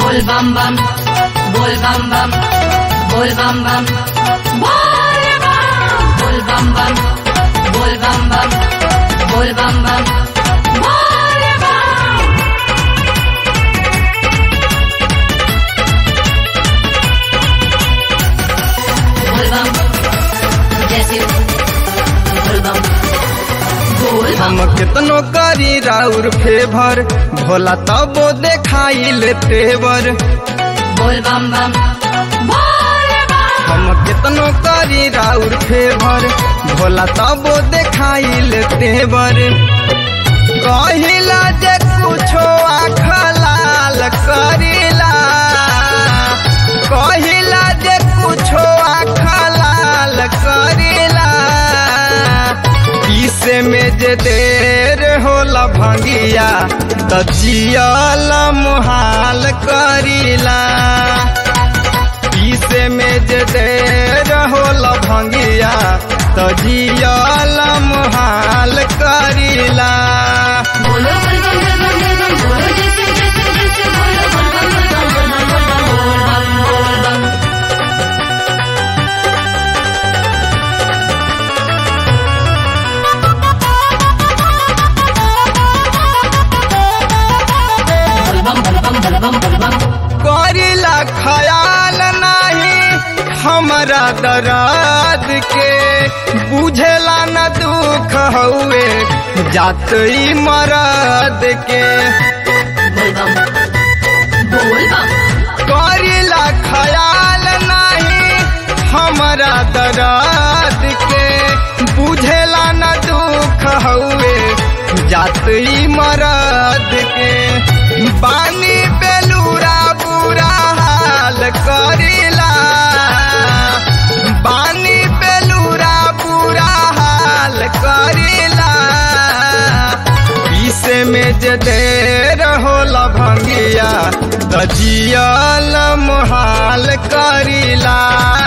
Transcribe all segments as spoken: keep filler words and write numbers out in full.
बोल बम बम बोल बम बम बोल बम बम बोल बम बम बोल बम बम बोल बम बम बोल बम जैसे बोल बम बोल बम। हम कितनो करी राउर फेभर भोला तबो देखाई ले तेवर। बोल बम बम बोल बम। हम कितनो करी राउर फेभर भोला तबो देखाई ले तेवर। कहिला जे कुछो आँख लाल करिला, कहिला जे कुछो आँख लाल करिला। पीसे में जे देर होला भंगिया त जियल मुहाल करिला। पीसे में जे देर होला भंगिया त जियल मुहाल करिला। बोलो बोल बम बोल बम बोल बम बोलो जैसे जैसे जैसे बोलो बोल बम बोल बम बोल बम बोल बम बोल बम। करिला ख्याल नहीं हमरा दर्द के, बुझेला न दुख हुए जात ई मरद के। बोल बम बोल बम। करिला ख्याल नहीं हमरा दर्द के, बुझेला न दुख हुए जात ई मरद के। बानी बेलूरा बुरा हाल करिला, बानी बेलूरा बुरा हाल करिला। पीसे में जे देर होला भंगिया त जियल मुहाल करिला।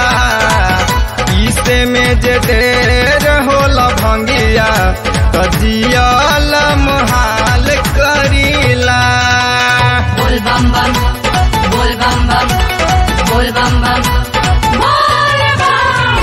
पीसे में जे देर होला भंगिया त जियल मुहाल करिला। बोल बम बम बोल बम बम बोल बम बम बोल बम।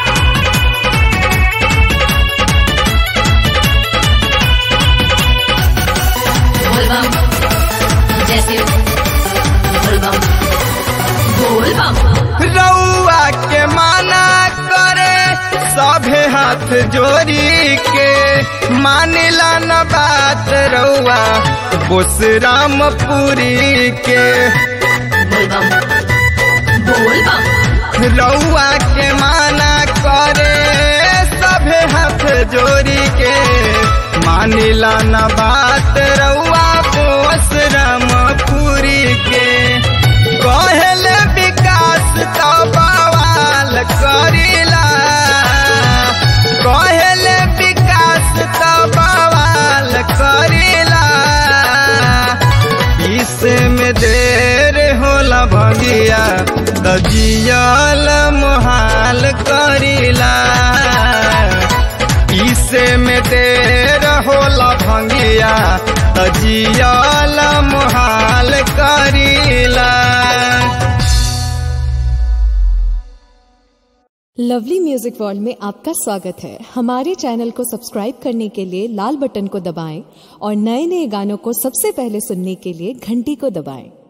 बोल बम जैसे बोल बम बोल बम। रउआ के माना करे सभे हाथ जोड़ी के, मानिला न बात रउआ बोस रामपुरी के। बोल बम बोल बम। रउआ के माना करे सभे हाथ जोड़ी के, मानिला न बात रउआ बोस रामपुरी के। कहले विकास तो बवाल करिला, कहले विकास तो बवाल करिला। इसमें देर होला भंगिया त जियल मुहाल करिला। इसे में देर होला भंगिया त जियल मुहाल करिला। लवली म्यूजिक वर्ल्ड में आपका स्वागत है। हमारे चैनल को सब्सक्राइब करने के लिए लाल बटन को दबाएं और नए नए गानों को सबसे पहले सुनने के लिए घंटी को दबाएं।